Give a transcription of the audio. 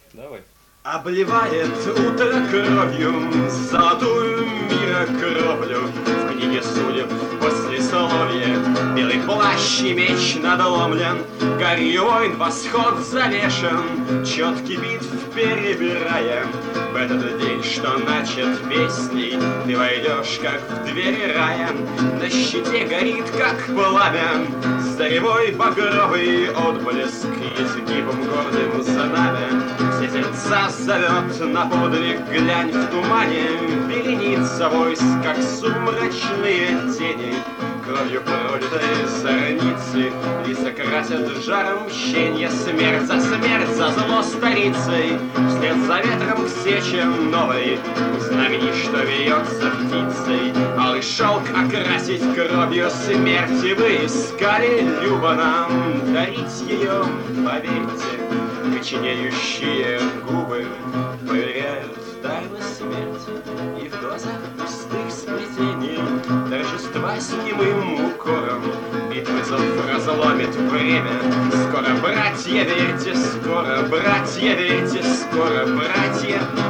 Давай. Обливает утро кровью золотую мира кровлю. В книге судеб послесловие белый плащ и меч надломлен, горью войн восход завешен, четкий бит перебираем. В этот день, что начат песней, ты войдешь, как в двери рая. На щите горит, как пламя, заревой багровый отблеск, изгибом гордым знамя. Все сердца зовет на подвиг, глянь в тумане, вереница войск, как сумрачные тени. Кровью пролитой зорницы лица красят жаром мщенья. Смерть за зло старицей, вслед за ветром к сечам новой. Знамени, что вьется птицей, алый шелк окрасить кровью смерти. Вы искали любо нам дарить ее, поверьте. Коченеющие губы поверяют тайны смерти, и в глазах пустых сплетений торжества с немым укором. Битвы зов разломит время. Скоро, братья, верьте, скоро, братья, верьте, скоро, братья.